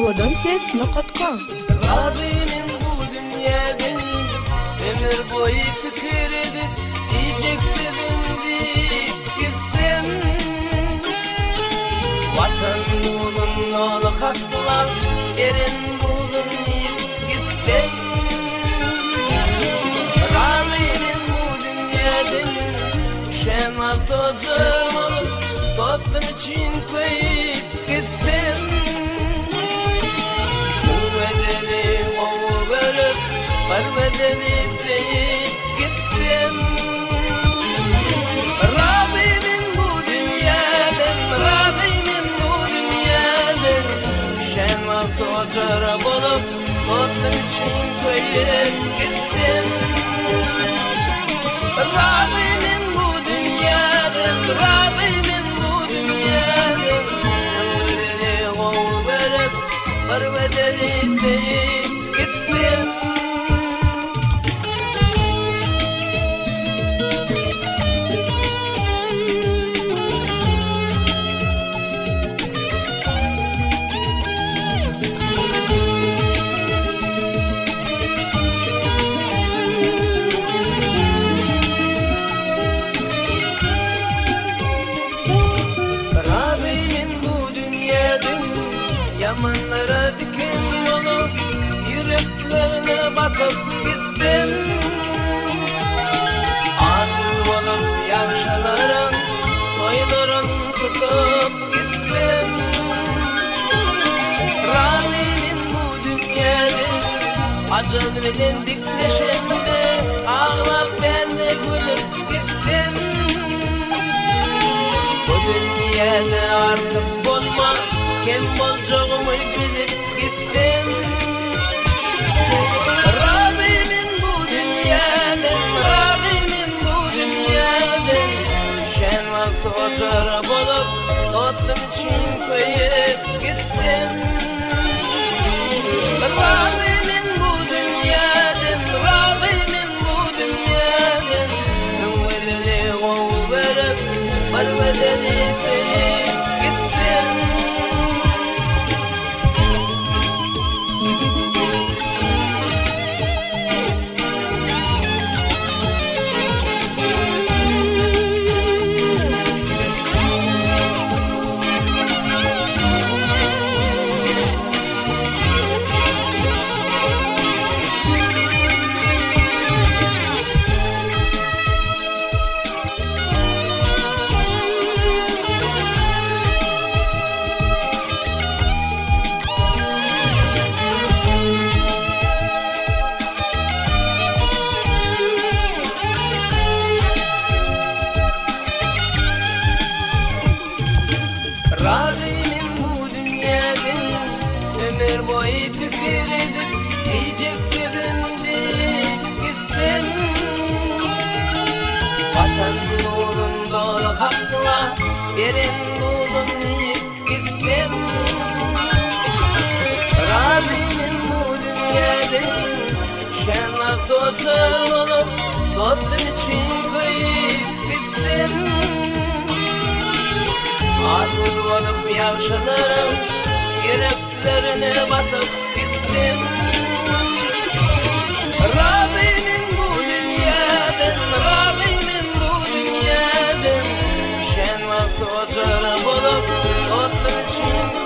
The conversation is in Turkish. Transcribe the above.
havadan ses.com. Razıyım bu dünyadan, ömür boyu fikir edip diyecek sevimdi gitsem. Vatan bulun nolu haklar, yerin bulun deyip gitsem. Razıyım bu dünyadan, düşen altocam olup dostum için koyup gitsem. Bedeli deyip gittim. Razıyım bu dünyadan, razıyım bu dünyadan. Düşen vakit ocara bulup dostum için koyup gittim. Razıyım bu dünyadan, razıyım bu dünyadan. Ömrüne kol verip bir bedeli deyip gittim. Yamanlara diken olup yüreklerine bakıp gittim. Adil olup yaşaların toyların tutup gittim. Razıyım bu dünyadan, acıl bilen dikleşimde ağlap ben de gülüp gittim. Bu dünyada artık bulma kim bolcağımı bilip gittim. Razıyım bu dünyadan, razıyım bu dünyadan. Düşen vakti ocara bulup dostum için koyup gittim. Razıyım bu dünyadan, razıyım bu dünyadan. Ömrüne kol verip bir bedeli deyip gittim. Ömür boyu fikir edip diyecek sevimdi gittim. Vatan bulun dolu hakla, yerin bulun deyip gittim. Razıyım bu dünyadan, düşen vakit ocar olup dostum için koyup gittim. Adil olup yaşalarım yüreklerine batıp gittim. Razıyım bu dünyadan, razıyım bu dünyadan. Düşen vakti ocara bulup dostum için